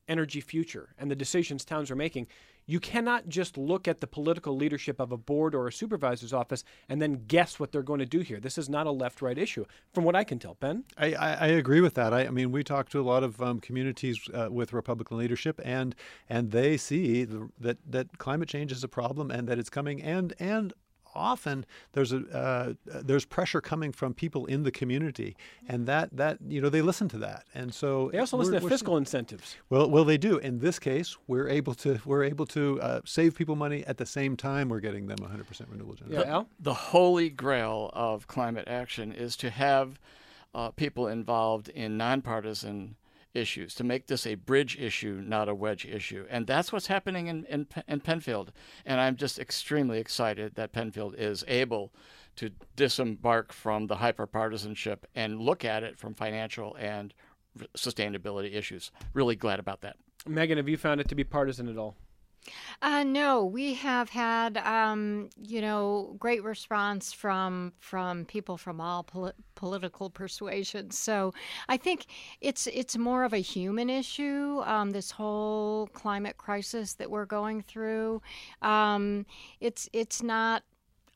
energy future and the decisions towns are making, you cannot just look at the political leadership of a board or a supervisor's office and then guess what they're going to do here. This is not a left-right issue, from what I can tell. Ben? I, I, I agree with that. I, I mean, we talk to a lot of um, communities uh, with Republican leadership, and and they see the, that that climate change is a problem and that it's coming, and and often there's a uh, there's pressure coming from people in the community, and that that you know they listen to that, and so they also listen to fiscal incentives. Well, well, they do. In this case, we're able to we're able to uh, save people money at the same time we're getting them one hundred percent renewable generation. Yeah, Al? The holy grail of climate action is to have uh, people involved in nonpartisan issues, to make this a bridge issue, not a wedge issue. And that's what's happening in, in, in Penfield. And I'm just extremely excited that Penfield is able to disembark from the hyperpartisanship and look at it from financial and sustainability issues. Really glad about that. Megan, have you found it to be partisan at all? Uh, no, we have had, um, you know, great response from from people from all poli- political persuasions. So I think it's it's more of a human issue. Um, this whole climate crisis that we're going through, um, it's it's not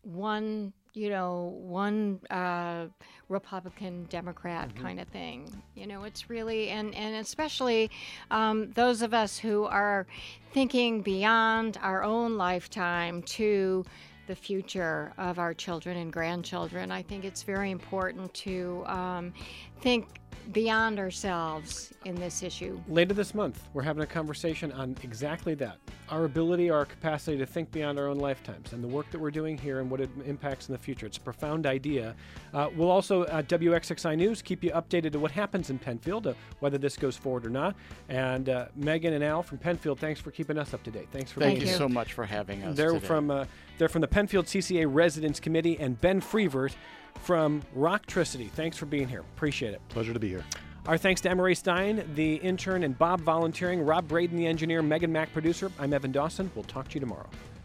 one. you know, one uh, Republican, Democrat mm-hmm. kind of thing. You know, it's really, and, and especially um, those of us who are thinking beyond our own lifetime to the future of our children and grandchildren. I think it's very important to um, think beyond ourselves in this issue. Later this month, we're having a conversation on exactly that. Our ability, our capacity to think beyond our own lifetimes and the work that we're doing here and what it impacts in the future. It's a profound idea. Uh, we'll also, at W X X I News, keep you updated to what happens in Penfield, uh, whether this goes forward or not. And uh, Megan and Al from Penfield, thanks for keeping us up to date. Thanks for Thank being you here. so much for having us They're today. from uh, they're from the Penfield C C A Residents Committee, and Ben Freevert from Rocktricity. Thanks for being here. Appreciate it. Pleasure to be here. Our thanks to Emery Stein, the intern, and Bob volunteering, Rob Braden, the engineer, Megan Mack, producer. I'm Evan Dawson. We'll talk to you tomorrow.